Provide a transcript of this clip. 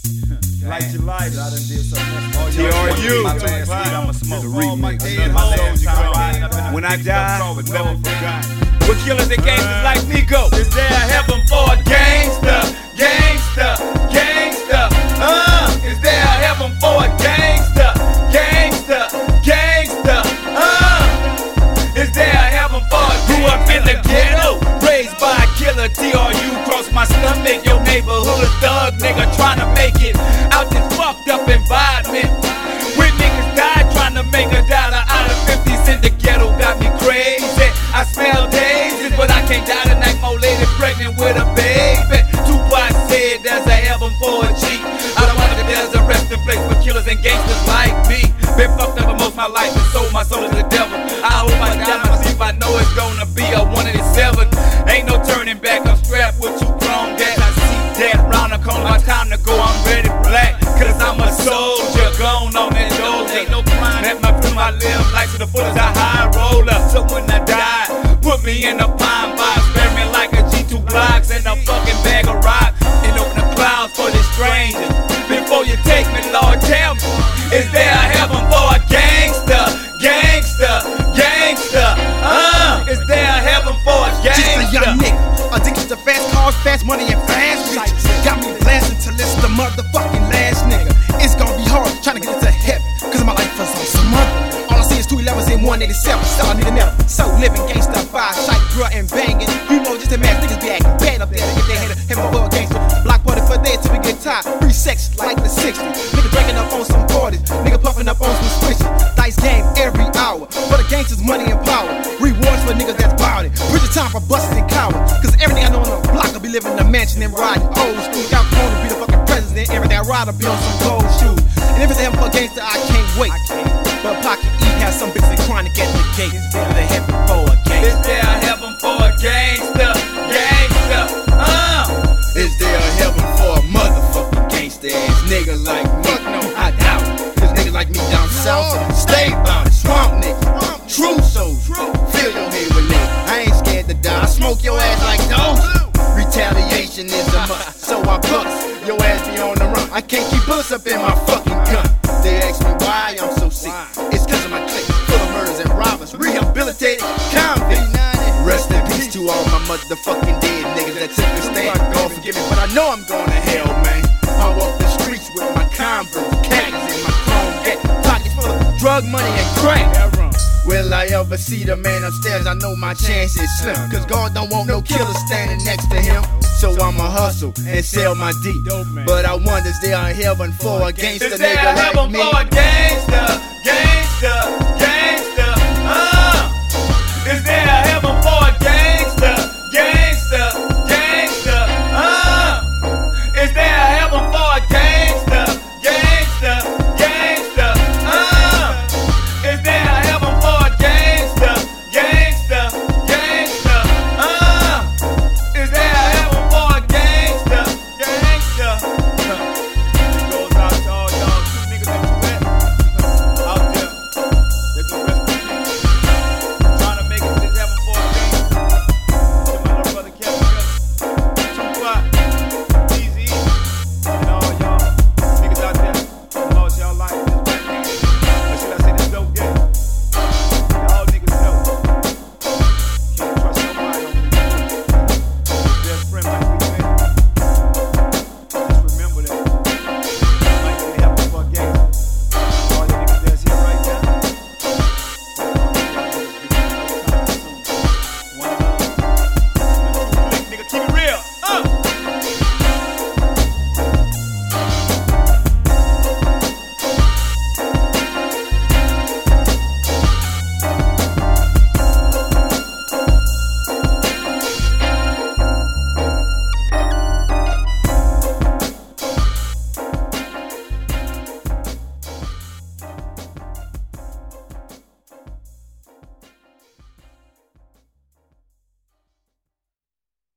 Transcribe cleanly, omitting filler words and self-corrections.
Light your light. I done did something. TRU. My last weed, I'ma smoke. When I die, never forgotten. With killers and gangsters like me go. Is there a heaven for a gangster? Gangster, gangster. Is there a heaven for a gangster? Gangster, gangster. Is there a heaven for a grew up in the ghetto, raised by a killer? TRU cross my stomach. Your neighborhood thug nigga trying to make it out this fucked up environment. When niggas die trying to make $1 out of 50s in the ghetto got me crazy. I smell daisies, but I can't die tonight. My old lady pregnant with a baby. Tupac said there's a heaven for a G. I don't wonder if there's a resting place for killers and gangsters like me. Been fucked up for most of my life and sold my soul to the devil. I hope I die my sleep. I know it's gonna be a 187. Ain't no turning back. I'm strapped with you grown gas. I see death round the corner. My time to go. I'm ready black. Cause I'm a soldier. Gone on that road. Ain't no crime. Let my live life to the fullest. I high roller. So when I die, put me in a pine box. Bury me like a G2 blocks and a fucking bag of rock. And open the clouds for the strangers. Before you take me, Lord, tell me, is there a heaven for a gangster? Gangster, gangster. Is there a heaven for a gangster? Just a young nigga, addicted to fast cars, fast money, and fast bitches. Got me blasting till it's the motherfucking last nigga. It's gonna be hard trying to get into heaven, cause my life was on some other. All I see is 2 11s and 187, so I need a never. So living gangsta, 5 shite, bruh, and banging. You know, just a man, niggas be acting bad up there to get their head heaven for a gangster. Block party for day till we get tired. Free sex like the 60s. Nigga drinking up on some parties, nigga puffing up on some swishes. Dice game every hour, for the gangsters, money and power. Rewards for niggas that's bout it. Bridge the time for busters and cowards. Cause everything I know on the block, I'll be living in a mansion and riding old school. Got phone to be the fucking president. Everything I ride, I'll be on some gold shoes. And if it's a heaven for a gangster, I can't wait. But Pocket E has some bitches and chronic at the gate. Is there a heaven for a gangster? Is there a heaven for a gangster? Gangster, Is there a heaven for a motherfucking gangster ass nigga like me? No, I doubt it. Cause niggas like me down south, stay bout it. Swamp nigga, true soldier. Fill your head with lead. I ain't scared to die. I smoke your ass like dogs. Retaliation is a must, so I bust. Your ass be on the run. I can't keep bullets up in my fucking gun. They ask me why I'm so sick. It's cause of my clique, full of murders and robbers. Rehabilitated convict. Rest in peace to all my motherfucking dead niggas that took the stand. God forgive me, but I know I'm going to hell, man. I walk the streets with my Converse, khakis in my chrome hat, pockets full of drug money and crack. Will I ever see the man upstairs? I know my chance is slim. Cause God don't want no killer standing next to him. So I'ma hustle and sell my D. But I wonder, is there a heaven for a gangster is there nigga a heaven like me? for a gangster? Gangster.